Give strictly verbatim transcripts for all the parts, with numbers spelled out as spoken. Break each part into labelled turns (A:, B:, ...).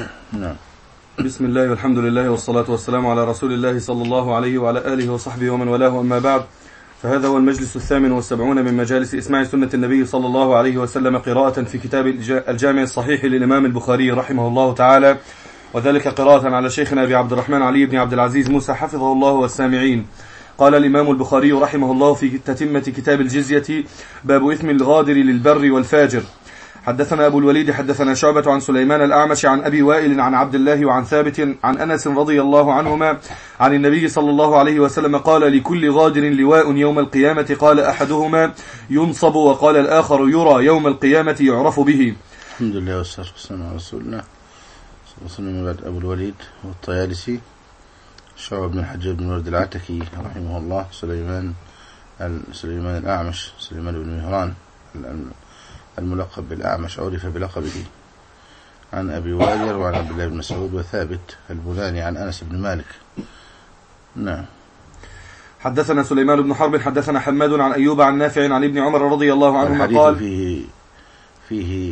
A: نعم.
B: بسم الله والحمد لله والصلاة والسلام على رسول الله صلى الله عليه وعلى آله وصحبه ومن والاه، أما بعد، فهذا هو المجلس الثامن والسبعون من مجالس إسماع سنة النبي صلى الله عليه وسلم قراءة في كتاب الجامع الصحيح للإمام البخاري رحمه الله تعالى، وذلك قراءة على شيخنا أبي عبد الرحمن علي بن عبد العزيز موسى حفظه الله والسامعين. قال الإمام البخاري رحمه الله في تتمة كتاب الجزية: باب إثم الغادر للبر والفاجر. حدثنا أبو الوليد حدثنا شعبة عن سليمان الأعمش عن أبي وائل عن عبد الله وعن ثابت عن أنس رضي الله عنهما عن النبي صلى الله عليه وسلم قال: لكل غادر لواء يوم القيامة، قال أحدهما: ينصب، وقال الآخر: يرى يوم القيامة يعرف به.
A: الحمد لله والصلاة والسلام على رسول الله. وصلنا بعد أبو الوليد والطيالسي شعبة بن الحجاج بن ورد العتكي رحمه الله، سليمان سليمان الأعمش سليمان بن مهران الملقب بالأعمش، عرف بلقبه، عن أبي وائل وعن عبد الله بن مسعود وثابت البناني عن أنس بن مالك. نعم.
B: حدثنا سليمان بن حرب حدثنا حماد عن أيوب عن نافع عن ابن عمر رضي الله عنهما قال:
A: فيه فيه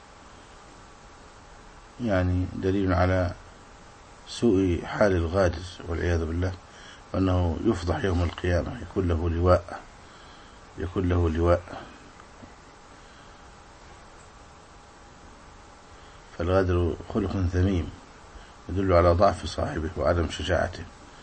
A: يعني دليل على سوء حال الغادر والعياذ بالله، وأنه يفضح يوم القيامة، يكون له لواء يكون له لواء فالغادر خلق ذميم يدل على ضعف صاحبه وعدم شجاعته،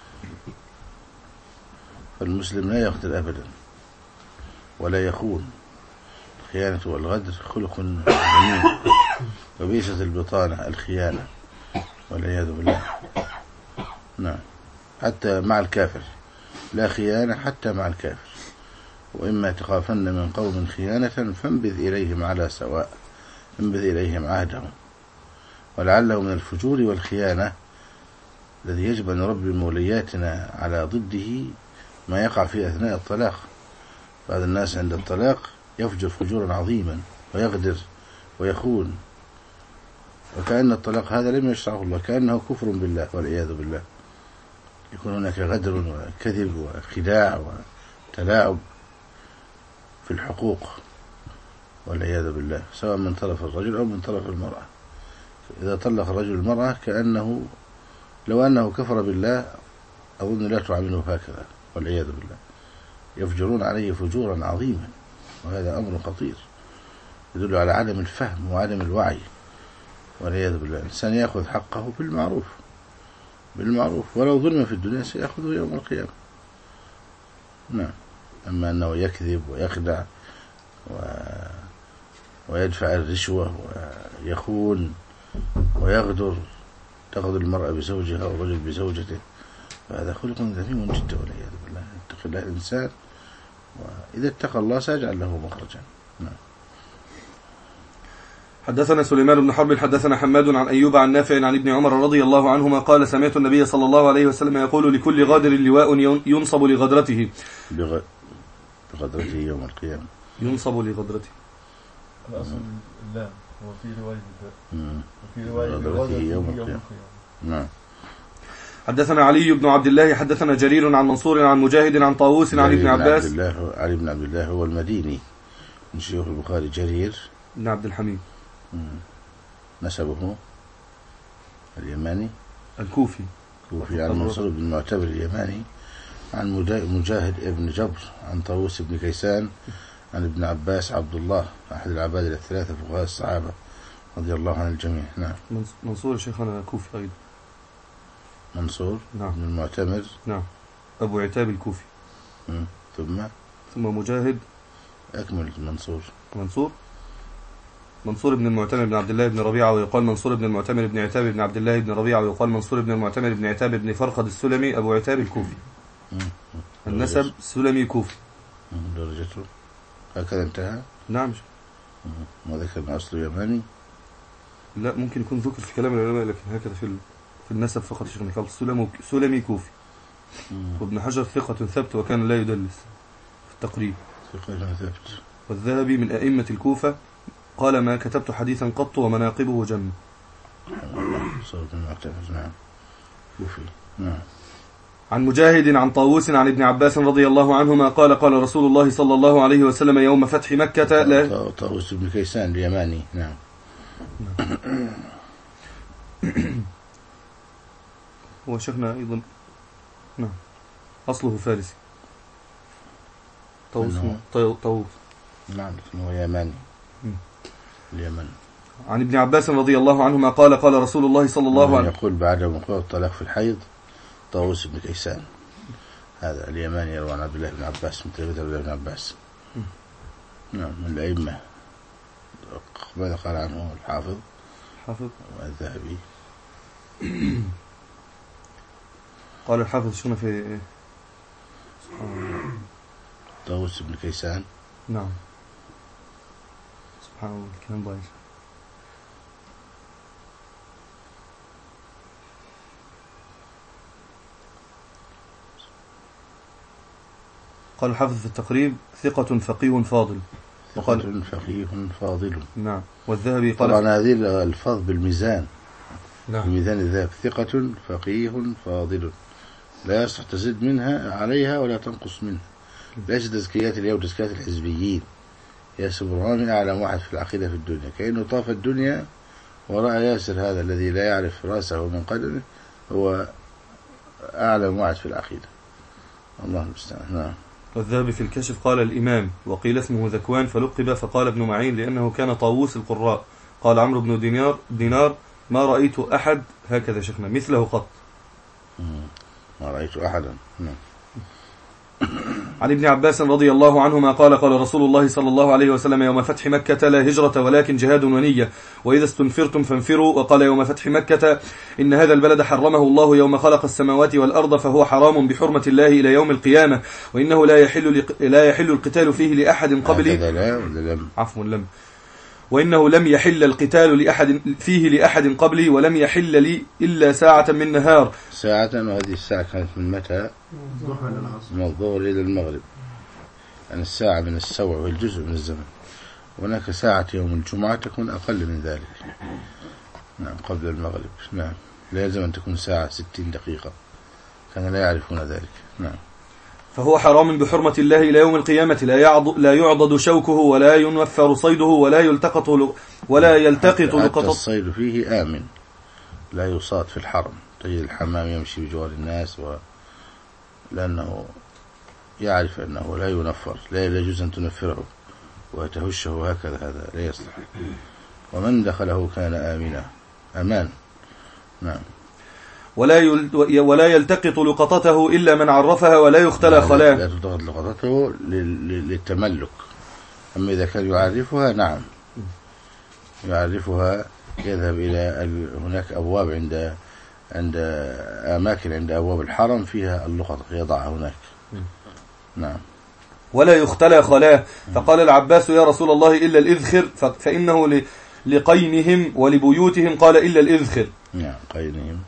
A: فالمسلم لا يغدر أبدا ولا يخون. الخيانة والغدر خلق ذميم، وبئست البطانة الخيانة والعياذ بالله. نعم. حتى مع الكافر لا خيانة، حتى مع الكافر. وإما تخافن من قوم خيانة فانبذ إليهم على سواء، انبذ إليهم عهدهم، ولعله من الفجور والخيانة الذي يجب أن نربي مولياتنا على ضده ما يقع في أثناء الطلاق. بعض الناس عند الطلاق يفجر فجورا عظيما ويغدر ويخون، وكأن الطلاق هذا لم يشرعه الله، كأنه كفر بالله والعياذ بالله. يكون هناك غدر وكذب وخداع وتلاعب في الحقوق والعياذ بالله، سواء من طرف الرجل أو من طرف المرأة. إذا طلق الرجل المرأة كأنه لو أنه كفر بالله، أظن لا تعامله هكذا والعياذ بالله. يفجرون عليه فجورا عظيما، وهذا أمر خطير يدل على عدم الفهم وعدم الوعي والعياذ بالله. الإنسان يأخذ حقه بالمعروف بالمعروف ولو ظلم في الدنيا سيأخذه يوم القيامة. نعم. أما أنه يكذب ويخدع و... ويدفع الرشوة ويخون ويغدر، تغدر المرأة بزوجها والرجل بزوجته، فهذا خلق ذميم جدا والعياذ بالله. يتقي الله الإنسان، وإذا اتقى الله سيجعل له مخرجا. نعم.
B: حدثنا سليمان بن حرب حدثنا حماد عن أيوب عن نافع عن ابن عمر رضي الله عنهما قال: سمعت النبي صلى الله عليه وسلم يقول: لكل غادر لواء ينصب لغدرته.
A: بغ... بغدرته يوم القيامة.
B: ينصب لغدرته.
C: الأصل لا، وفي رواية
A: وفي رواية بغدرته يوم القيامة. نعم.
B: حدثنا علي بن عبد الله حدثنا جرير عن منصور عن مجاهد عن طاووس عن ابن عباس.
A: علي بن عبد الله هو المديني من شيوخ البخاري، جرير
B: بن عبد الحميد.
A: نسبه اليماني
B: الكوفي
A: كوفي عن منصور بن معتبر اليماني عن مجاهد ابن جبر عن طاووس بن كيسان عن ابن عباس عبد الله أحد العباد الثلاثة فقهاء الصحابة رضي الله عن الجميع. نعم.
B: منصور شيخنا كوفي أيضا.
A: منصور
B: نعم.
A: بن المعتمر.
B: نعم. أبو عتاب الكوفي.
A: ثم
B: ثم مجاهد.
A: أكمل منصور.
B: منصور منصور بن المعتمر بن عبد الله بن ربيعة، ويقال منصور بن المعتمر بن عتاب بن عبد الله بن ربيعة، ويقال منصور بن المعتمر بن عتاب بن فرخد السلمي أبو عتاب الكوفي. النسب سلمي كوفي.
A: درجته هكذا انتهى.
B: نعم.
A: ما ذكر من أصل يماني؟
B: لا، ممكن يكون ذكر في كلام العلماء، لكن هكذا في في النسب فقط. شيخنا قال سلمي سلمي كوفي. وابن حجر ثقة ثبت وكان لا يدلس في التقريب.
A: ثقة ثبت.
B: والذهبي من أئمة الكوفة قال: ما كتبت حديثا قط ومناقبه جم.
A: صوت المعتمد. نعم. كوفي. نعم.
B: عن مجاهد عن طاووس عن ابن عباس رضي الله عنهما قال: قال رسول الله صلى الله عليه وسلم يوم فتح مكة. لا
A: طاووس بن كيسان اليماني. نعم.
B: هو شيخنا أيضا نعم أصله فارسي. طاووس طاووس
A: نعم هو يماني اليمن.
B: عن ابن عباس رضي الله عنهما قال قال رسول الله صلى الله عليه وسلم
A: يقول بعد وقوع الطلاق في الحيض طاووس بن كيسان هذا اليماني يروى عن عبد الله بن عباس من تلميذ عبد الله بن عباس. نعم من الأئمة. ماذا قال عنه الحافظ
B: حافظ
A: والذهبي؟
B: قال الحافظ شنو في
A: طاووس بن كيسان.
B: نعم سبحان الله الكلام ضايع. قال الحافظ في التقريب ثقة فقيه فاضل.
A: وقال فقيه فاضل.
B: نعم. والذهبي قال
A: طبعا هذه الألفاظ بالميزان.
B: نعم.
A: بميزان الذهب ثقة فقيه فاضل لا يصح تزيد منها عليها ولا تنقص منها. ليس تزكيات اليوم تزكيات الحزبيين. ياسر برهامي أعلم واحد في العقيدة في الدنيا كأنه طاف الدنيا ورأى ياسر هذا الذي لا يعرف رأسه من قدمه هو أعلم واحد في العقيدة. الله المستعان. نعم.
B: والذهبي في الكشف قال الإمام وقيل اسمه ذكوان فلقب فقال ابن معين لأنه كان طاووس القراء. قال عمرو بن دينار دينار ما رأيت أحد هكذا شيخنا مثله قط.
A: ما رأيت أحدا. نعم.
B: عن ابن عباس رضي الله عنهما قال قال رسول الله صلى الله عليه وسلم يوم فتح مكة لا هجرة ولكن جهاد ونية وإذا استنفرتم فانفروا. وقال يوم فتح مكة إن هذا البلد حرمه الله يوم خلق السماوات والأرض فهو حرام بحرمة الله إلى يوم القيامة وإنه لا يحل لا يحل القتال فيه لأحد قبلي. عفوا لم وإنه لم يحل القتال لأحد فيه لأحد قبلي ولم يحل لي إلا ساعة من نهار.
A: ساعة وهذه الساعة كانت من متى؟ من الظهر إلى المغرب. يعني الساعة من السوع والجزء من الزمن. هناك ساعة يوم الجمعة تكون أقل من ذلك. نعم قبل المغرب. نعم لا يلزم أن تكون ساعة ستين دقيقة. كانوا لا يعرفون ذلك. نعم.
B: فهو حرام بحرمة الله إلى يوم القيامة لا يعض لا يعضد شوكه ولا ينفر صيده ولا يلتقط ولا يلتقط لقطه.
A: الصيد فيه آمن لا يصاد في الحرم. تجد الحمام يمشي بجوار الناس و... لأنه يعرف أنه لا ينفر لا يجوز أن تنفره وتهشه هكذا هذا لا يصلح. ومن دخله كان آمنا أمان. نعم.
B: ولا يل... ولا يلتقط لقطته إلا من عرفها ولا يختلى خلاه.
A: لا تلتقط لقطته للتملك. أما إذا كان يعرفها نعم يعرفها يذهب إلى هناك أبواب عند عند أماكن عند أبواب الحرم فيها اللقطة يضعها هناك. نعم.
B: ولا يختلى خلاه. فقال العباس يا رسول الله إلا الإذخر فإنه لقينهم ولبيوتهم. قال إلا الإذخر.
A: نعم قينهم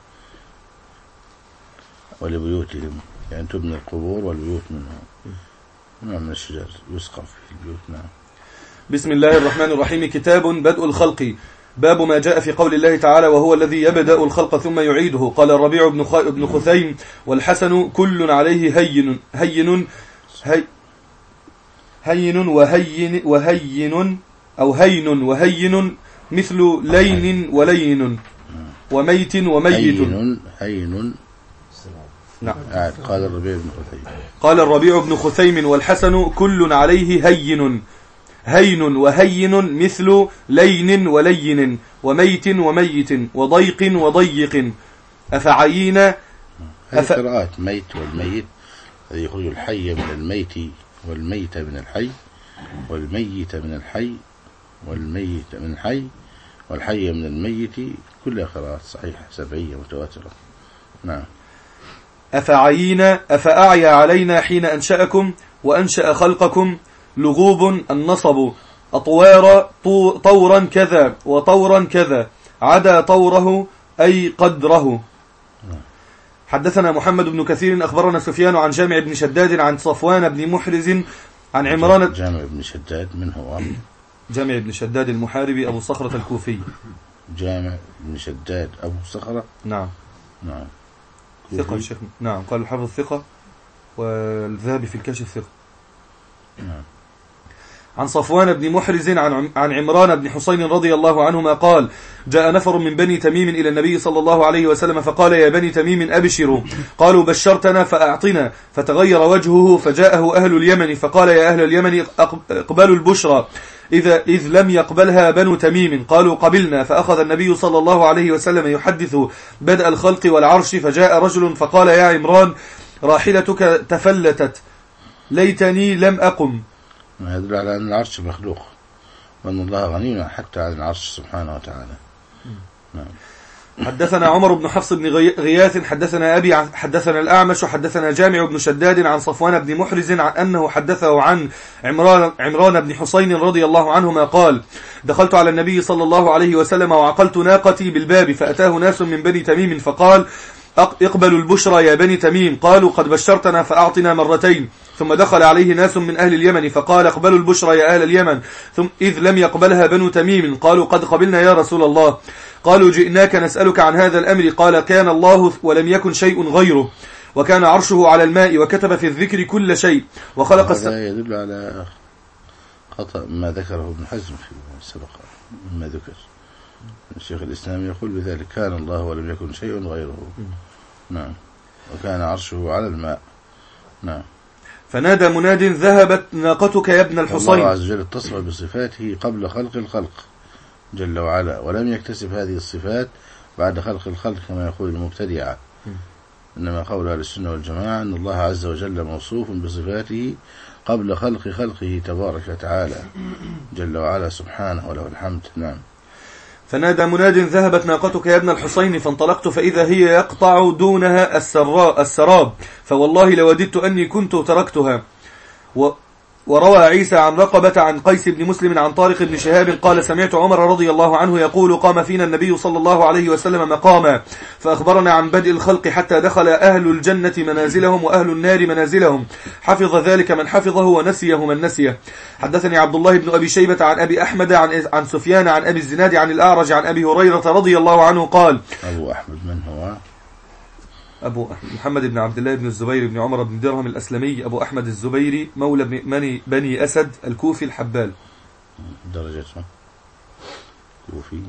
A: ولبيوتهم يعني تبني القبور والبيوت منها. نعم من الشجر يسقف في البيوت. نعم.
B: بسم الله الرحمن الرحيم. كتاب بدء الخلق. باب ما جاء في قول الله تعالى وهو الذي يبدأ الخلق ثم يعيده. قال الربيع بن بن خثيم والحسن كل عليه هين هين هي هين وهين وهين أو هين وهين مثل لين ولين وميت وميت.
A: هين هين.
B: نعم.
A: قال الربيع بن خثيم
B: قال الربيع بن خثيم والحسن كل عليه هين هين وهين مثل لين ولين وميت وميت وضيق وضيق. أفعينا
A: أف... قراءات ميت والميت الذي يخرج الحي من الميت والميت من الحي والميت من الحي والميت من الحي والحي من الميت كلها قراءات صحيحة سبعية متواترة. نعم.
B: أفعينا أفأعيا علينا حين أنشأكم وأنشأ خلقكم لغوب النصب أطوار طورا كذا وطورا كذا عدا طوره أي قدره. حدثنا محمد بن كثير أخبرنا سفيان عن جامع بن شداد عن صفوان بن محرز عن عمران.
A: جامع بن شداد من هو؟
B: جامع بن شداد المحاربي أبو صخرة الكوفي.
A: جامع بن شداد أبو صخرة.
B: نعم.
A: نعم.
B: ثقة الشيخ. نعم قال الحافظ ثقة والذهبي في الكشف ثقة.
A: نعم.
B: عن صفوان بن محرز عن عن عمران بن حسين رضي الله عنهما قال: جاء نفر من بني تميم إلى النبي صلى الله عليه وسلم فقال: يا بني تميم أبشروا. قالوا: بشرتنا فأعطنا. فتغير وجهه فجاءه أهل اليمن فقال: يا أهل اليمن اقبلوا البشرى إذا إذ لم يقبلها بنو تميم. قالوا: قبلنا. فأخذ النبي صلى الله عليه وسلم يحدث بدء الخلق والعرش، فجاء رجل فقال: يا عمران راحلتك تفلتت، ليتني لم أقم.
A: ما يدل على أن العرش مخلوق، وأن الله غني حتى عن العرش سبحانه وتعالى. نعم.
B: حدثنا عمر بن حفص بن غياث حدثنا أبي حدثنا الأعمش حدثنا جامع بن شداد عن صفوان بن محرز عن أنه حدثه عن عمران, عمران بن حسين رضي الله عنهما قال: دخلت على النبي صلى الله عليه وسلم وعقلت ناقتي بالباب، فأتاه ناس من بني تميم فقال: اقبلوا البشرى يا بني تميم. قالوا: قد بشرتنا فأعطنا مرتين. ثم دخل عليه ناس من أهل اليمن فقال: اقبلوا البشرى يا أهل اليمن. ثم إذ لم يقبلها بنو تميم. قالوا: قد قبلنا يا رسول الله. قالوا: جئناك نسألك عن هذا الأمر. قال: كان الله ولم يكن شيء غيره، وكان عرشه على الماء، وكتب في الذكر كل شيء، وخلق السماء.
A: هذا يدل على خطأ ما ذكره ابن حزم في السبق مما ذكر. الشيخ الإسلام يقول بذلك: كان الله ولم يكن شيء غيره. نعم. وكان عرشه على الماء. نعم.
B: فنادى مناد: ذهبت ناقتك يا ابن الحصين.
A: الله عز وجل اتصف بصفاته قبل خلق الخلق جل وعلا، ولم يكتسب هذه الصفات بعد خلق الخلق كما يقول المبتدعة. إنما قول أهل السنة والجماعة أن الله عز وجل موصوف بصفاته قبل خلق خلقه تبارك وتعالى جل وعلا سبحانه وله الحمد. نعم.
B: فنادى مناد: ذهبت ناقتك يا ابن الحصين. فانطلقت فإذا هي يقطع دونها السراء السراب، فوالله لوددت أني كنت تركتها. و وروى عيسى عن رقبة عن قيس بن مسلم عن طارق بن شهاب قال: سمعت عمر رضي الله عنه يقول: قام فينا النبي صلى الله عليه وسلم مقاما فأخبرنا عن بدء الخلق حتى دخل أهل الجنة منازلهم وأهل النار منازلهم، حفظ ذلك من حفظه ونسيه من نسيه. حدثني عبد الله بن أبي شيبة عن أبي أحمد عن, عن سفيان عن أبي الزناد عن الأعرج عن أبي هريرة رضي الله عنه قال:
A: أبو أحمد من هو؟
B: أبو أحمد محمد بن عبد الله بن الزبير بن عمر بن درهم الأسلمي أبو أحمد الزبيري مولى بني, بني أسد الكوفي الحبال.
A: درجته كوفي.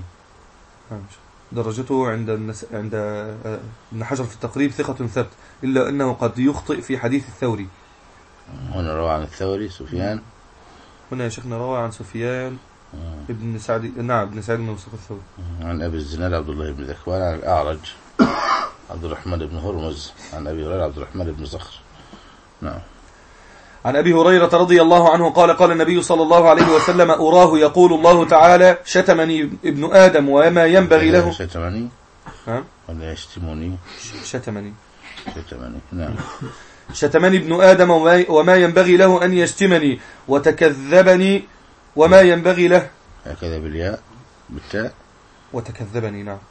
B: درجته عند النس... عند ابن حجر في التقريب ثقة ثبت، إلا أنه قد يخطئ في حديث الثوري.
A: هنا روى عن الثوري سفيان.
B: هنا يا شيخنا روى عن سفيان آه. ابن سعد نعم ابن سعد بن مصطفى الثوري.
A: عن أبي الزناد عبد الله بن ذكوان عن الأعرج عبد الرحمن بن هرمز عن أبي هريرة عبد الرحمن بن صخر. نعم.
B: عن أبي هريرة رضي الله عنه قال: قال النبي صلى الله عليه وسلم: أراه يقول الله تعالى: شتمني ابن آدم وما ينبغي له.
A: شتمني
B: ها؟
A: ولا يشتمني؟
B: شتمني
A: شتمني. نعم.
B: شتمني ابن آدم وما ينبغي له أن يشتمني، وتكذبني وما ينبغي له.
A: هكذا بالياء بالتاء.
B: وتكذبني. نعم.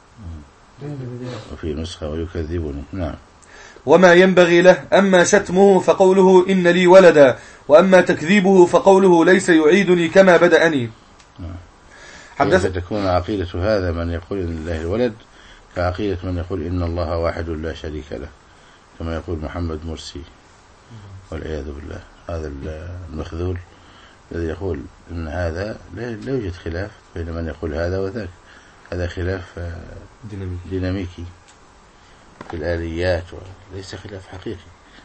A: وفي نسخة ويكذبني. نعم.
B: وما ينبغي له. أما شتمه فقوله: إن لي ولدا، وأما تكذيبه فقوله: ليس يعيدني كما بدأني.
A: نعم.
B: حدث
A: تكون عقيدة هذا من يقول إن الله الولد كعقيدة من يقول إن الله واحد لا شريك له، كما يقول محمد مرسي والعياذ بالله. هذا المخذول الذي يقول إن هذا لا يوجد خلاف بين من يقول هذا وذاك، هذا خلاف
B: ديناميكي,
A: ديناميكي في الآليات وليس خلاف حقيقي.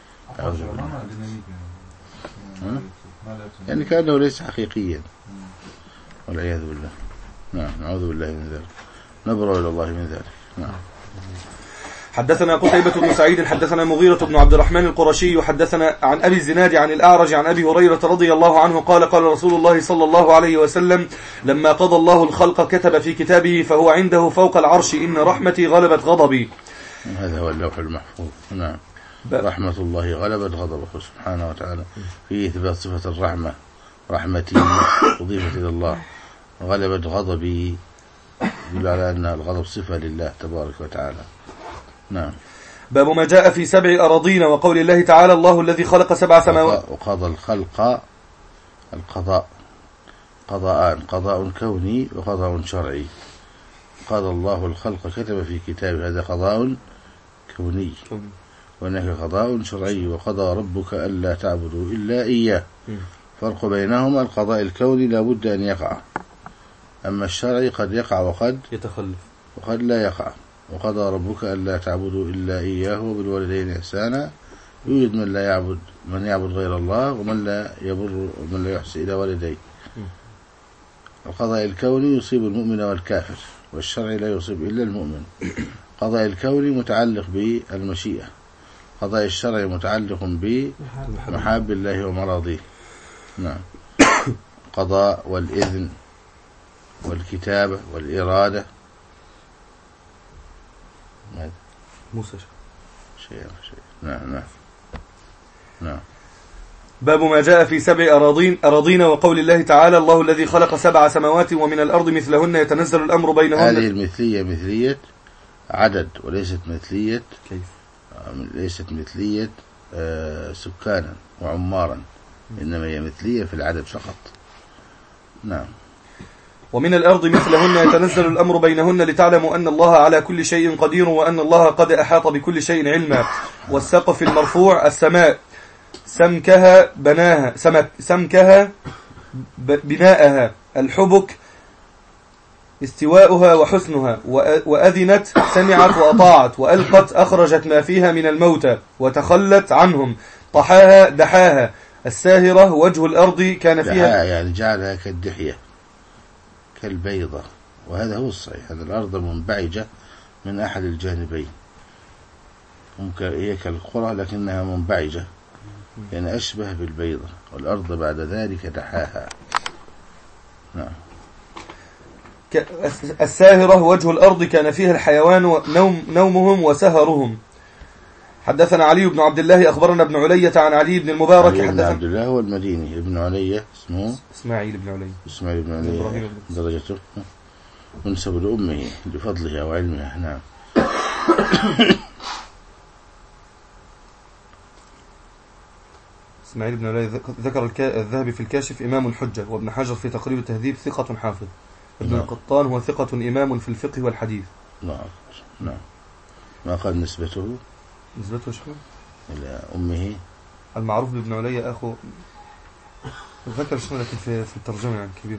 A: يعني كأنه ليس حقيقيا والعياذ بالله. نعم. نعوذ بالله من ذلك، نبرأ إلى الله من ذلك. نعم.
B: حدثنا قتيبة بن سعيد حدثنا مغيرة بن عبد الرحمن القرشي حدثنا عن أبي الزناد عن الأعرج عن أبي هريرة رضي الله عنه قال: قال رسول الله صلى الله عليه وسلم: لما قضى الله الخلق كتب في كتابه فهو عنده فوق العرش: إن رحمتي غلبت غضبي.
A: هذا هو اللوح المحفوظ. نعم. رحمة الله غلبت غضبه سبحانه وتعالى، في إثبات صفة الرحمة. رحمتي أضيفت إلى الله، غلبت غضبي يدل على أن الغضب صفة لله تبارك وتعالى. نعم.
B: باب ما جاء في سبع أراضين وقول الله تعالى: الله الذي خلق سبع سماوات.
A: وقضى الخلق القضاء قضاءان: قضاء كوني وقضاء شرعي. قضى الله الخلق كتب في كتابه، هذا قضاء كوني، وهناك قضاء شرعي: وقضى ربك ألا تعبدوا إلا إياه فرق بينهما القضاء الكوني لا بد أن يقع، أما الشرعي قد يقع وقد
B: يتخلف
A: وقد لا يقع. وقضى ربك ألا تعبدوا إلا إياه وبالوالدين إحسانا، يوجد من لا يعبد من يعبد غير الله ومن لا يبر ومن لا يحسن إلى والديه. القضاء الكوني يصيب المؤمن والكافر، والشرعي لا يصيب إلا المؤمن. القضاء الكوني متعلق بالمشيئة، القضاء الشرعي متعلق بمحاب الله ومراضيه. نعم. القضاء والإذن والكتابة والإرادة.
B: موسى
A: شيء شيء. نعم نعم نعم.
B: باب ما جاء في سبع أراضين أراضين وقول الله تعالى: الله الذي خلق سبع سماوات ومن الأرض مثلهن يتنزل الأمر بينهن.
A: هذه المثلية مثلية عدد وليست مثلية
B: كيف؟
A: ليست مثلية آه سكانا وعمارا، إنما هي مثلية في العدد فقط. نعم.
B: ومن الأرض مثلهن يتنزل الأمر بينهن لتعلموا أن الله على كل شيء قدير وأن الله قد أحاط بكل شيء علما. والسقف المرفوع السماء سمكها بناها سمك سمكها بناءها، الحبك استواؤها وحسنها، وأذنت سمعت وأطاعت، وألقت أخرجت ما فيها من الموتى وتخلت عنهم، طحاها دحاها. الساهرة وجه الأرض كان فيها
A: يعني جعلها كالدحية كالبيضة، وهذا هو الصحيح. هذا الأرض منبعجة من أحد الجانبين، ممكن هي كالقرى لكنها منبعجة، يعني أشبه بالبيضة. والأرض بعد ذلك دحاها. نعم.
B: الساهرة وجه الأرض كان فيها الحيوان نوم نومهم وسهرهم. حدثنا علي بن عبد الله أخبرنا ابن علية عن علي بن المبارك.
A: علي بن عبد الله هو المديني، ابن علية اسمه
B: إسماعيل بن علي.
A: إسماعيل بن علي درجته منسب لأمه لفضلها وعلمها. نعم.
B: إسماعيل بن علي ذكر الذهبي في الكاشف إمام الحجة، وابن حجر في تقريب التهذيب ثقة حافظ. ابن القطان هو ثقة إمام في الفقه والحديث.
A: نعم نعم. ما قال نسبته؟
B: نسبته شو؟
A: إلى أمه
B: المعروف بابن علي أخو ذكر شو، لكن في في الترجمة يعني كبير.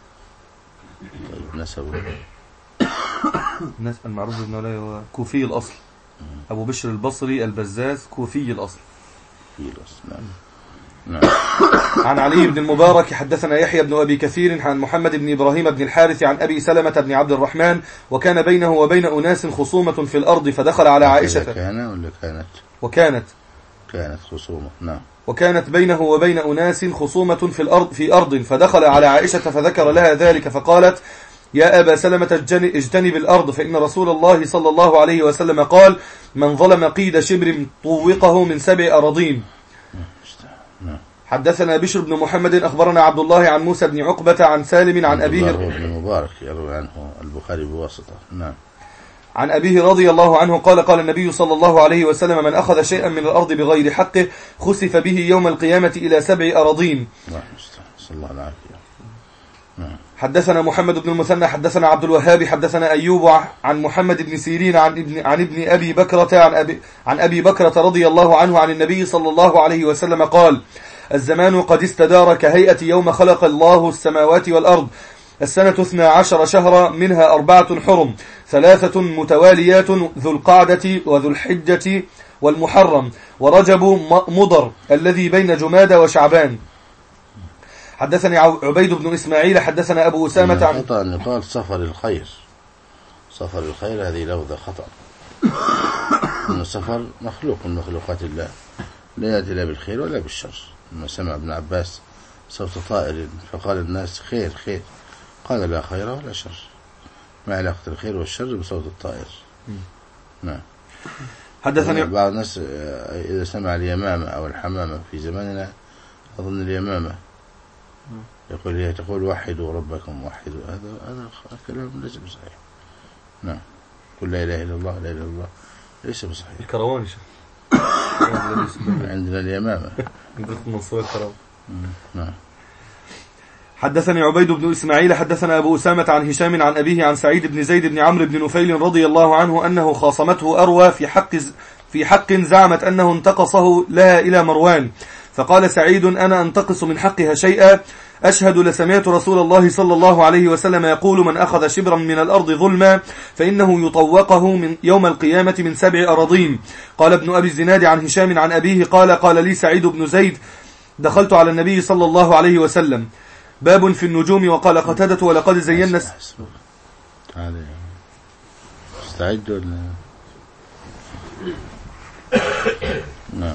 A: طيب نسبه
B: الناس المعروف بابن علي هو كوفي الأصل، أبو بشر البصري البزاز كوفي الأصل.
A: كوفي الأصل. نعم نعم.
B: عن علي بن المبارك حدثنا يحيى بن أبي كثير عن محمد بن إبراهيم بن الحارث عن أبي سلمة بن عبد الرحمن: وكان بينه وبين أناس خصومة في الأرض فدخل على عائشة.
A: كان ولا كانت؟
B: وكانت
A: كانت خصومة. نعم.
B: وكانت بينه وبين أناس خصومة في الأرض في أرض فدخل على عائشة فذكر لها ذلك فقالت: يا أبا سلمة اجتنب الأرض، فإن رسول الله صلى الله عليه وسلم قال: من ظلم قيد شبر طوقه من سبع أراضين. حدثنا بشر بن محمد أخبرنا عبد الله عن موسى بن عقبة عن سالم عن أبيه
A: بن مبارك يروي عنه البخاري بواسطة. نعم.
B: عن أبيه رضي الله عنه قال: قال النبي صلى الله عليه وسلم: من أخذ شيئا من الأرض بغير حقه خسف به يوم القيامة إلى سبع أراضين.
A: صلى الله عليه وسلم.
B: حدثنا محمد بن المثنى حدثنا عبد الوهاب حدثنا أيوب عن محمد بن سيرين عن ابن عن ابن أبي بكرة عن أبي عن أبي بكرة رضي الله عنه عن النبي صلى الله عليه وسلم قال: الزمان قد استدار كهيئة يوم خلق الله السماوات والأرض. السنة اثنا عشر شهرا، منها أربعة حرم، ثلاثة متواليات، ذو القعدة وذو الحجة والمحرم ورجب مضر الذي بين جمادى وشعبان. حدثني عبيد بن إسماعيل حدثنا أبو أسامة
A: عن خطأ أن يقال سفر الخير. سفر الخير هذه لفظة خطأ. أن السفر مخلوق من مخلوقات الله، لا يأتي لا بالخير ولا بالشر. لما سمع ابن عباس صوت طائر فقال الناس: خير خير، قال: لا خير ولا شر. ما علاقة الخير والشر بصوت الطائر؟ نعم.
B: حدثني
A: بعض الناس إذا سمع اليمامة أو الحمامة في زماننا أظن اليمامة يقول هي تقول: وحدوا ربكم وحدوا. هذا هذا كلام ليس بصحيح. نعم. قل لا إله إلا الله لا إله إلا الله ليس بصحيح.
B: الكروان
A: عندنا اليمامة. نعم.
B: حدثني عبيد بن إسماعيل حدثنا أبو أسامة عن هشام عن أبيه عن سعيد بن زيد بن عمرو بن نفيل رضي الله عنه أنه خاصمته أروى في حق في حق زعمت أنه انتقصه لها إلى مروان، فقال سعيد: أنا أنتقص من حقها شيئا؟ أشهد لسمعت رسول الله صلى الله عليه وسلم يقول: من أخذ شبرا من الأرض ظلما فإنه يطوقه من يوم القيامة من سبع أراضين. قال ابن أبي الزناد عن هشام عن أبيه قال: قال لي سعيد بن زيد: دخلت على النبي صلى الله عليه وسلم. باب في النجوم. وقال قتادة: ولقد زينا.
A: استعد ولا نعم.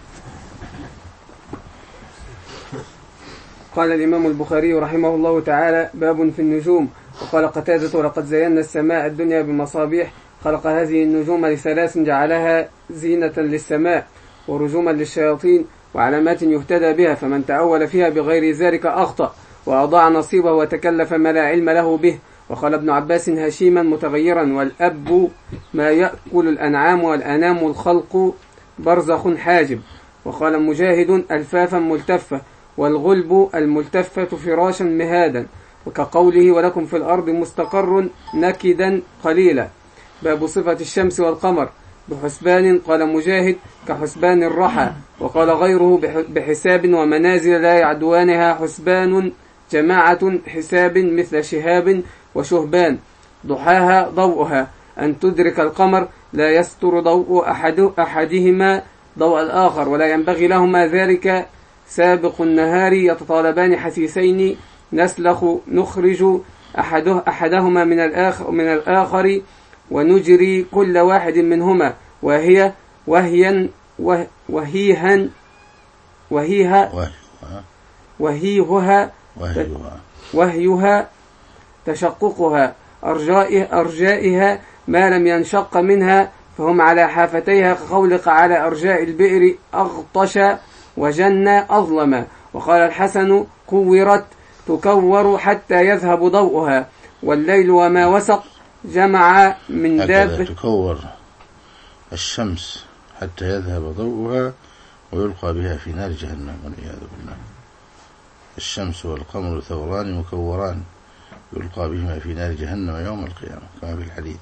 D: قال الإمام البخاري رحمه الله تعالى: باب في النجوم. وقال قتادة: ولقد زينا السماء الدنيا بمصابيح، خلق هذه النجوم لثلاث جعلها زينة للسماء ورجوما للشياطين وعلامات يهتدى بها، فمن تأول فيها بغير ذلك أخطأ وأضاع نصيبه وتكلف ما لا علم له به. وقال ابن عباس: هشيما متغيرا، والأب ما يأكل الأنعام والأنام الخلق برزخ حاجب. وقال مجاهد: ألفافا ملتفة، والغلب الملتفة فراشا مهادا، وكقوله: ولكم في الأرض مستقر نكدا قليلا. باب صفة الشمس والقمر بحسبان. قال مجاهد: كحسبان الرحى. وقال غيره: بحساب ومنازل لا يعدوانها حسبان، جماعة حساب مثل شهاب وشهبان، ضحاها ضوءها، أن تدرك القمر لا يستر ضوء أحد أحدهما ضوء الآخر، ولا ينبغي لهما ذلك. سابق النهار يتطالبان حثيثين، نسلخ نخرج أحده أحدهما من الآخر, من الآخر ونجري كل واحد منهما، وهي وهيا وهيها وهيها وهيها وهيها تشققها أرجائها ما لم ينشق منها، فهم على حافتيها، كقولك على أرجاء البئر أغطش وجن أظلم. وقال الحسن: كورت تكور حتى يذهب ضوءها. والليل وما وسق جمع من دابة.
A: تكور الشمس حتى يذهب ضوءها ويلقى بها في نار جهنم والعياذ بالله. الشمس والقمر ثوران مكوران يلقى بهما في نار جهنم يوم القيامة كما في الحديث.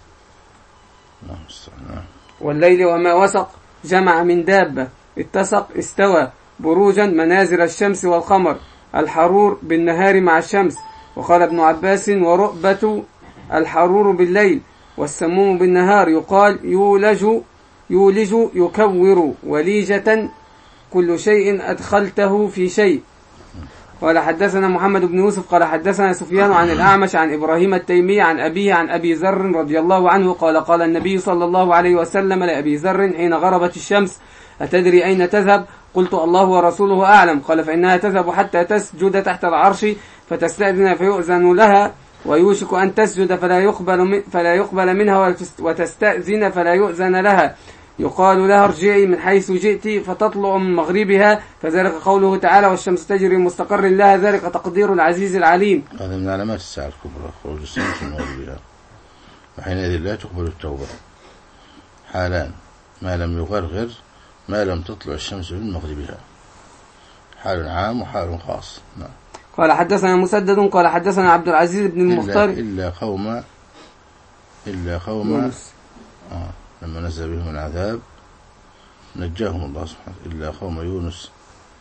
D: والليل وما وسق جمع من دابة، اتسق استوى، بروجا منازل الشمس والقمر، الحرور بالنهار مع الشمس. وقال ابن عباس: ورؤبة الحرور بالليل والسموم بالنهار، يقال يولج يولج يكور، وليجة كل شيء أدخلته في شيء. قال حدثنا محمد بن يوسف قال حدثنا سفيان عن الأعمش عن إبراهيم التيمي عن أبيه عن أبي ذر رضي الله عنه قال: قال النبي صلى الله عليه وسلم لأبي ذر حين غربت الشمس: أتدري أين تذهب؟ قلت: الله ورسوله أعلم. قال: فإنها تذهب حتى تسجد تحت العرش فتستأذن فيؤذن لها، ويوشك أن تسجد فلا يقبل, فلا يقبل منها، وتستأذن فلا يؤذن لها، يقال لها: ارجعي من حيث جئت، فتطلع من مغربها، فذلك قوله تعالى: والشمس تجري مستقر لها، ذلك تقدير العزيز العليم.
A: هذا من علامات الساعة الكبرى، خروج الشمس من مغربها، وحينئذ لا تقبل التوبة حالان: ما لم يغرغر، ما لم تطلع الشمس من مغربها، حال عام وحال خاص. نعم.
D: قال حدثنا مسدد قال حدثنا عبد العزيز بن المختار
A: إلا, إلا قوم إلا قوم آه لما نزل بهم العذاب نجاهم الله سبحانه، إلا قوم يونس.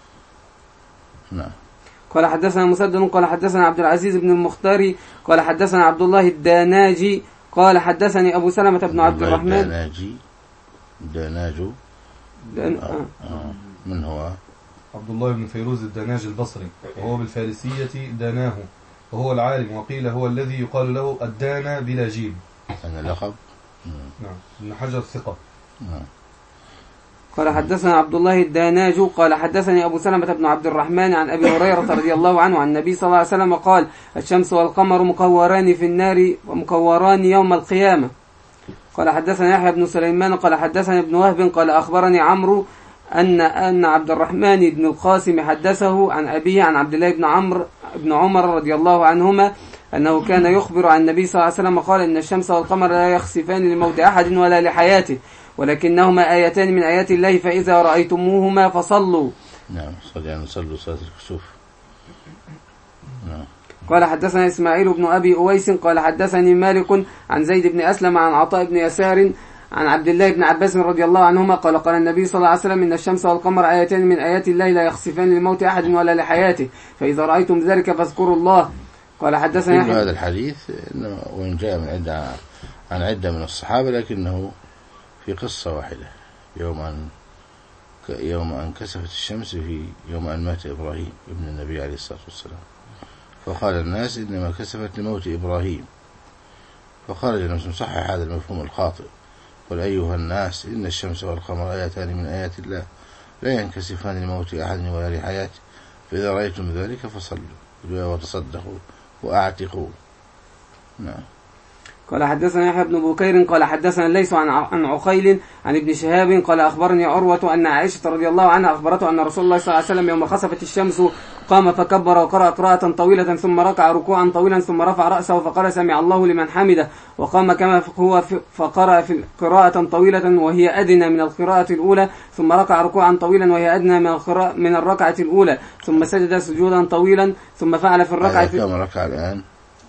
A: نعم.
D: قال حدثنا مسدد قال حدثنا عبد العزيز بن المختار قال حدثنا عبد الله الداناجي قال حدثني أبو سلمة بن عبد الرحمن.
A: الداناجي داناجو
D: دان...
A: آه. آه. من هو؟
B: عبد الله بن فيروز الداناج البصري، وهو بالفارسية داناه، وهو العالم، وقيل هو الذي يقال له الدانا بلا جيم.
A: أنا لقب.
B: نعم. ابن حجر ثقة.
A: نعم.
D: قال حدثنا عبد الله الداناج قال حدثني أبو سلمة بن عبد الرحمن عن أبي هريرة رضي الله عنه عن النبي صلى الله عليه وسلم قال: الشمس والقمر مكوران في النار ومكوران يوم القيامة. قال حدثنا يحيى بن سليمان قال حدثنا ابن وهب قال أخبرني عمرو أن أن عبد الرحمن بن القاسم حدثه عن أبيه عن عبد الله بن عمرو بن عمر رضي الله عنهما أنه كان يخبر عن النبي صلى الله عليه وسلم قال: إن الشمس والقمر لا يخسفان لموت أحد ولا لحياته، ولكنهما آيتان من آيات الله، فإذا رأيتموهما فصلوا.
A: نعم. صلوا يعني صلوا صلاة الكسوف. نعم.
D: قال حدثنا إسماعيل بن أبي أويس قال حدثني مالك عن زيد بن أسلم عن عطاء بن يسار عن عبد الله بن عباس رضي الله عنهما قال قال النبي صلى الله عليه وسلم إن الشمس والقمر آيتان من آيات الله لا يخسفان لموت أحد ولا لحياته فإذا رأيتم ذلك فاذكروا الله. قال حدثنا
A: يحيى هذا الحديث إنه وإن جاء من عدة عن عدة من الصحابة لكنه في قصة واحدة يوم أن يوم أن كسفت الشمس في يوم أن مات إبراهيم ابن النبي عليه الصلاة والسلام فقال الناس إنما كسفت لموت إبراهيم فخرج الناس مصحح هذا المفهوم الخاطئ قل أيها الناس إن الشمس والقمر آيتان من آيات الله لا ينكسفان لموت أحد ولا لحياته فإذا رأيتم ذلك فصلوا وتصدقوا وأعتقوا. نعم.
D: قال حدثنا يحيى بن بكير قال حدثنا ليس عن عن عقيل عن ابن شهاب قال أخبرني عروة أن عائشة رضي الله عنها أخبرته أن رسول الله صلى الله عليه وسلم يوم خسفت الشمس قام فكبر وقرأ قراءة طويلة ثم ركع ركوعا طويلا ثم رفع رأسه فقال سمع الله لمن حمده وقام كما هو فقرأ في قراءة طويلة وهي أدنى من القراءة الأولى ثم ركع ركوعا طويلا وهي أدنى من من الركعة الأولى ثم سجد سجودا طويلا ثم فعل في الركعة
A: كم ركع الآن؟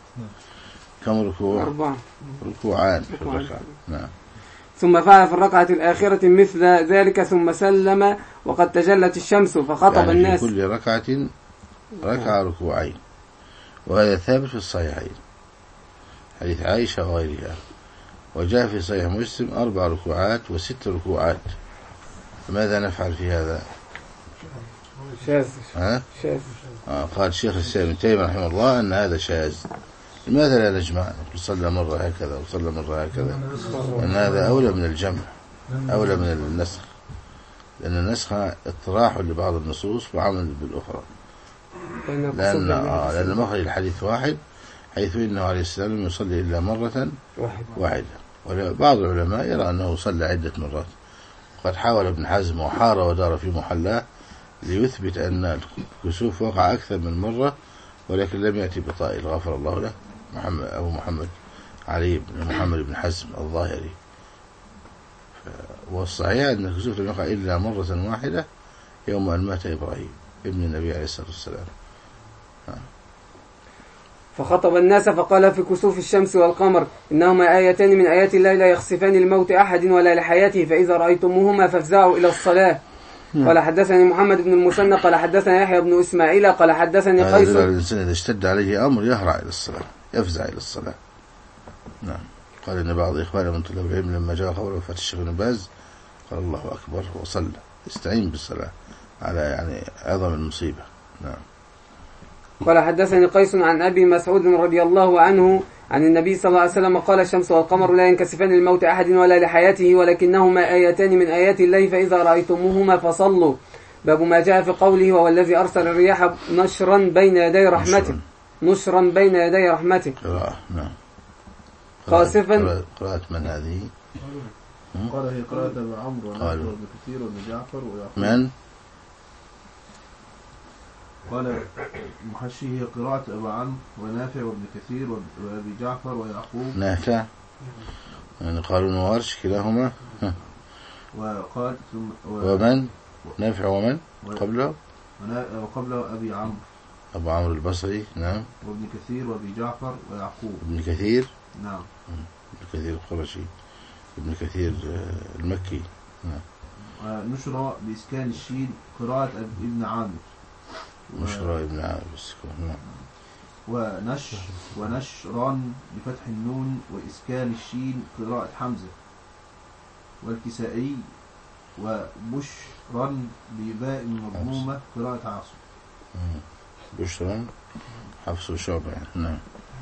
A: كم ركوع؟
D: أربعة
A: ركوعان في الركعة. نعم.
D: ثم فعل في الركعة الآخرة مثل ذلك ثم سلم وقد تجلت الشمس فخطب
A: يعني
D: الناس.
A: في كل ركعة ركع ركوعين وهذا ثابت في الصحيحين حديث عائشة وغيرها وجاء في صحيح مسلم أربع ركوعات وست ركوعات فماذا نفعل في هذا؟
D: شاذ.
A: ها؟
D: شاذ.
A: آه قال الشيخ الإسلام ابن تيمية رحمه الله أن هذا شاذ. لماذا لا نجمع؟ صلى مرة هكذا وصلى مرة هكذا لأن هذا أولى من الجمع أولى من النسخ لأن النسخ اطراح لبعض النصوص وعمل بالأخرى لأن آه لأن مخرج الحديث واحد حيث إنه عليه السلام يصلي إلا مرة واحدة وبعض العلماء يرى أنه صلى عدة مرات وقد حاول ابن حزم وحار ودار في محلاه ليثبت أن الكسوف وقع أكثر من مرة ولكن لم يأتي بطائل غفر الله له محمد أبو محمد علي بن محمد بن حزم الظاهري والصحيح أن الكسوف لم يقع إلا مرة واحدة يوم أن مات إبراهيم ابن النبي عليه الصلاة والسلام.
D: فخطب الناس فقال في كسوف الشمس والقمر إنهما آيتان من آيات الله لا يخسفان لموت أحد ولا لحياته فإذا رأيتموهما فافزعوا إلى الصلاة. قال حدثني محمد بن المثنى قال حدثنا يحيى بن إسماعيل قال حدثني قيس.
A: الإنسان إذا اشتد عليه أمر يهرع إلى الصلاة يفزع إلى الصلاة. نعم. قال إن بعض إخواننا من طلاب العلم لما جاء قول وفاة الشيخ بن باز قال الله أكبر وصلى استعين بالصلاة على يعني عظم المصيبة. نعم.
D: قال حدثني قيس عن أبي مسعود رضي الله عنه عن النبي صلى الله عليه وسلم قال الشمس والقمر لا ينكسفان للموت أحد ولا لحياته ولكنهما آيتان من آيات الله فإذا رأيتموهما فصلوا. باب ما جاء في قوله وهو الذي أرسل الرياح نشرا بين يدي رحمته نشرا بين يدي رحمته.
A: قراءة. نعم.
D: قاصفا.
A: قراءة من هذه؟
C: قال هي قراءة أبي عمرو وابن كثير وابن جعفر ويعقوب.
A: من؟
C: قال محشي هي قراءة أبي عمرو ونافع وابن كثير وابي جعفر ويعقوب.
A: نافع يعني قالوا نوارش كلاهما.
C: وقال ثم
A: ومن نافع ومن قبله
C: وقبله أبي عمرو
A: أبو عمرو البصري. نعم.
C: وابن كثير وابي جعفر ويعقوب.
A: ابن كثير.
C: نعم.
A: ابن كثير القرشي ابن كثير المكي. نعم.
C: نشر بإسكان الشين قراءة ابن عامر.
A: نشر ابن عامر بالسكون. نعم.
C: ونشر ونشران بفتح النون وإسكان الشين قراءة حمزة والكسائي وبشرا بباء مضمومة قراءة عاصم.
A: بشرا حفص وشعبة. نعم.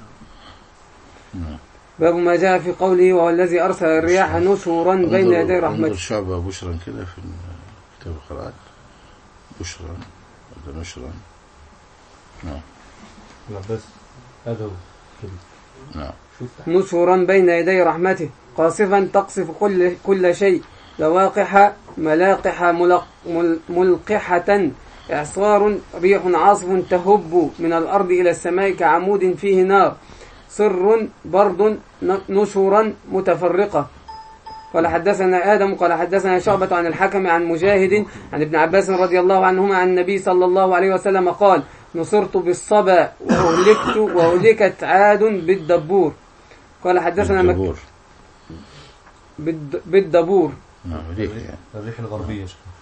A: نعم.
D: باب ما جاء في قوله وهو الذي أرسل الرياح نشورا بين يدي رحمته.
A: شعبة بشرا كده في كتاب القراءات بشرا ولا نشرا. نعم.
B: بس هذا هو.
A: نعم.
D: نشورا بين يدي رحمته قاصفا تقصف كل كل شيء لواقح ملاقح ملق ملقحة إعصار ريح عاصف تهب من الأرض إلى السماء كعمود فيه نار سر برد نشورا متفرقة. قال حدثنا آدم قال حدثنا شعبة عن الحكم عن مجاهد عن ابن عباس رضي الله عنهما عن النبي صلى الله عليه وسلم قال نصرت بالصبا وأهلكت وأهلكت عاد بالدبور. قال حدثنا
A: بالدبور.
D: بالد- بالدبور.
A: نعم ريح يعني.
B: الريح الغربية.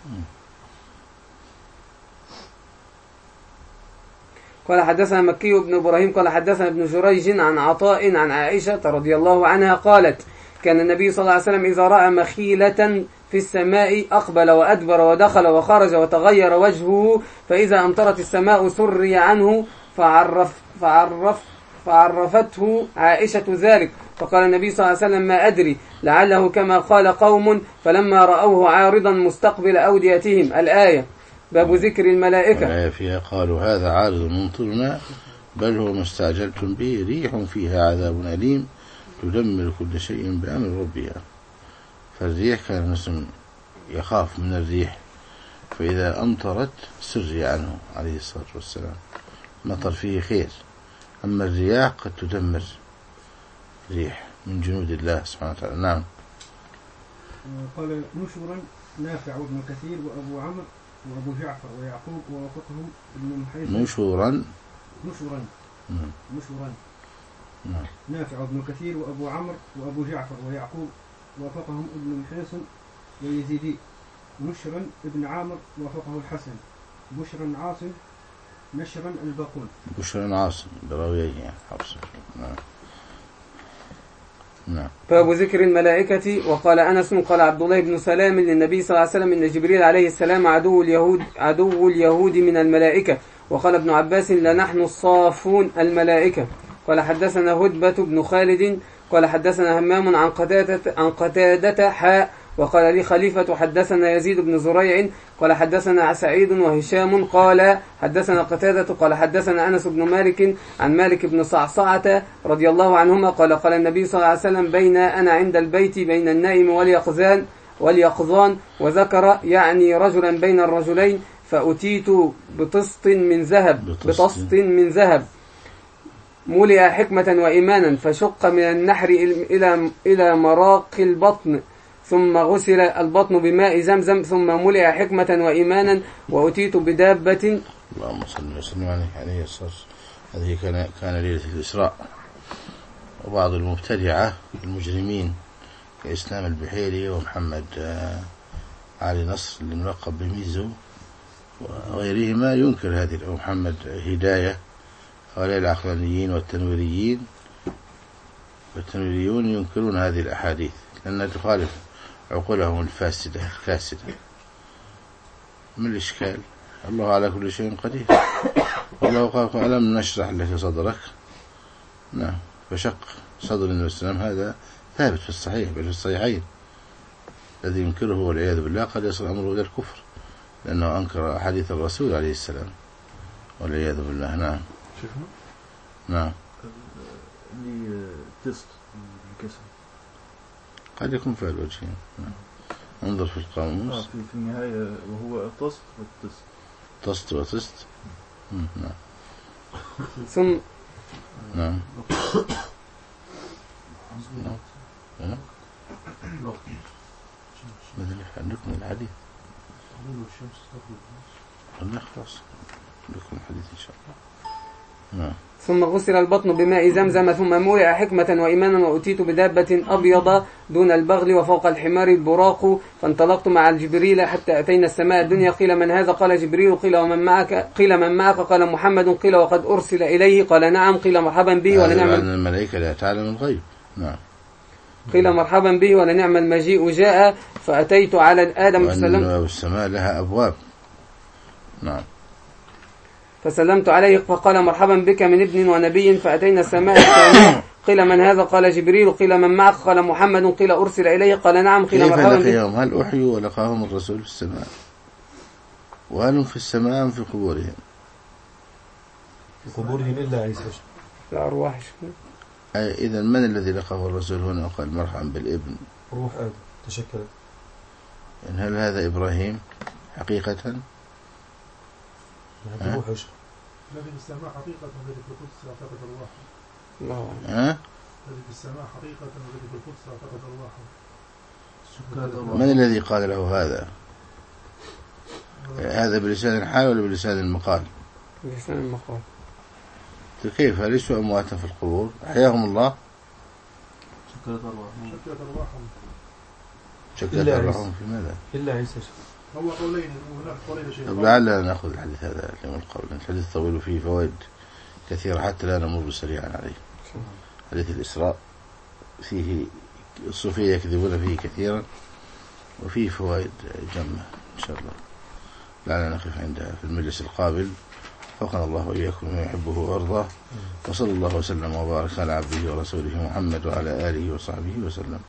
D: قال حدثنا مكي بن إبراهيم قال حدثنا ابن جريج عن عطاء عن عائشة رضي الله عنها قالت كان النبي صلى الله عليه وسلم إذا رأى مخيلة في السماء أقبل وأدبر ودخل وخرج وتغير وجهه، فإذا أمطرت السماء سري عنه فعرف فعرف فعرفته عائشة ذلك، فقال النبي صلى الله عليه وسلم ما أدري لعله كما قال قوم فلما رأوه عارضا مستقبل أوديتهم. الآية. باب ذكر الملائكة.
A: والآية فيها قالوا هذا عارض ممطرنا بل هو ما استعجلتم به ريح فيها عذاب أليم تدمر كل شيء بأمر ربها. فالريح كان المسلم يخاف من الريح، فإذا أمطرت سري عنه عليه الصلاة والسلام، مطر فيه خير. أما الرياح قد تدمر، ريح من جنود الله سبحانه وتعالى. نعم.
E: قال نشرا نافع وابن كثير وأبو عمرو وأبو جعفر ويعقوب ووافقهم ابن محيص.
A: نشورا
E: نشرا
A: مم.
E: نشرا
A: نعم.
E: نافع وابن كثير وأبو عمرو وأبو جعفر ويعقوب وافقهم ابن محيص ويزيدي. نشرا ابن عامر وافقه الحسن. بشرا عاصم. نشرا الباقون.
A: بشرا عاصم براويه يعني حفص. نعم. نعم.
D: باب ذكر الملائكة. وقال أنس قال عبد الله بن سلام للنبي صلى الله عليه وسلم إن جبريل عليه السلام عدو اليهود عدو اليهود من الملائكة. وقال ابن عباس لنحن الصافون الملائكة. قال حدثنا هدبة بن خالد قال حدثنا همام عن قتادة عن قتادة حاء. وقال لي خليفة حدثنا يزيد بن زريع قال حدثنا سعيد وهشام قال حدثنا قتادة قال حدثنا أنس بن مالك عن مالك بن صعصعة رضي الله عنهما قال قال النبي صلى الله عليه وسلم بين أنا عند البيت بين النائم واليقظان واليقظان وذكر يعني رجلا بين الرجلين فأتيت بطست من ذهب بطست من ذهب ملئ حكمة وإيمانا فشق من النحر إلى إلى مراق البطن ثم غسل البطن بماء زمزم ثم ملئ حكمة وإيمانا وأتيت بدابة.
A: اللهم صل وسلم عليه الصلاة. هذه كان كان ليلة الإسراء. وبعض المبتدعة المجرمين كإسلام البحيري ومحمد علي نصر الملقب بميزو وغيرهما ينكر هذه، ومحمد هداية هؤلاء العقلانيين والتنويريين والتنويريون ينكرون هذه الأحاديث لأنها تخالف عقولهم الفاسدة الكاسدة. من الإشكال؟ الله على كل شيء قدير. والله قال ألم نشرح لك صدرك. نعم. فشق صدر النبي صلى الله عليه وسلم هذا ثابت في الصحيح بل في الصحيحين. الذي ينكره والعياذ بالله قد يصل أمره إلى الكفر لأنه أنكر حديث الرسول عليه السلام والعياذ بالله. نعم.
F: شيخنا.
A: نعم.
F: اللي تست الكسر
A: قد يكون فعل وجهين. نعم. انظر في القاموس.
F: آه في, في النهاية وهو تصت والتست.
A: تصت وتست. نعم.
D: ثم
A: نعم. نعم. ماذا اللي عندكم الحديث؟ الله خلاص عندكم الحديث إن شاء الله. نعم.
D: ثم غسل البطن بماء زمزم ثم ملئ حكمة وإيمانا وأتيت بدابة أبيض دون البغل وفوق الحمار البراق فانطلقت مع الجبريل حتى أتينا السماء الدنيا. قيل من هذا؟ قال جبريل. قيل ومن معك؟ قيل من معك؟ قال محمد. قيل وقد أرسل إليه؟ قال نعم. قيل مرحبا به ولنعم
A: الملائكة لا تعلم الغيب. نعم.
D: قيل مرحبا به ولنعم المجيء جاء. فأتيت على آدم فسلمت.
A: والسماء لها أبواب. نعم.
D: فسلمت عليه فقال مرحبا بك من ابن ونبي. فأتينا السماء الثانية. قيل من هذا؟ قال جبريل. قيل من معك؟ قال محمد. قيل أرسل إليه؟ قال نعم. قيل مرحبا به.
A: هل أحيوا ولقاهم الرسول في السماء؟ وهل هم في السماء أم في قبورهم؟
B: في قبورهم إلا عيسى.
D: الأرواح.
A: إذا من الذي لقاه الرسول هنا وقال مرحبا بالابن؟
B: روح آدم تشكلت.
A: إن هل هذا إبراهيم حقيقة؟
B: هذا روح إيش؟
G: الذي في السماء حقيقة والذي في القدس اعتقد الروح.
D: الله.
A: ها؟
G: الذي في السماء حقيقة والذي في القدس اعتقد الروح.
A: من الذي قال له هذا؟ هذا بلسان الحال ولا بلسان المقال؟
D: بلسان المقال.
A: كيف ليسوا أمواتا في القبور؟ أحياهم الله.
C: شكلت أرواحهم.
G: شكلت أرواحهم.
A: شكلت
B: إلا
A: الرحم في ماذا؟
B: إلا عيسى.
G: هو قولين وهناك قولين شيء.
A: طب لعلنا نأخذ الحديث هذا اليوم القول، الحديث طويل وفيه فوائد كثيرة حتى لا نمر سريعا عليه. حديث الإسراء فيه الصوفية يكذبون فيه كثيرا وفيه فوائد جمة إن شاء الله. لعلنا نقف عندها في المجلس القابل. وفقنا الله وإياكم ما يحبه ويرضاه، وصلى الله وسلم وبارك على عبده ورسوله محمد وعلى آله وصحبه وسلم.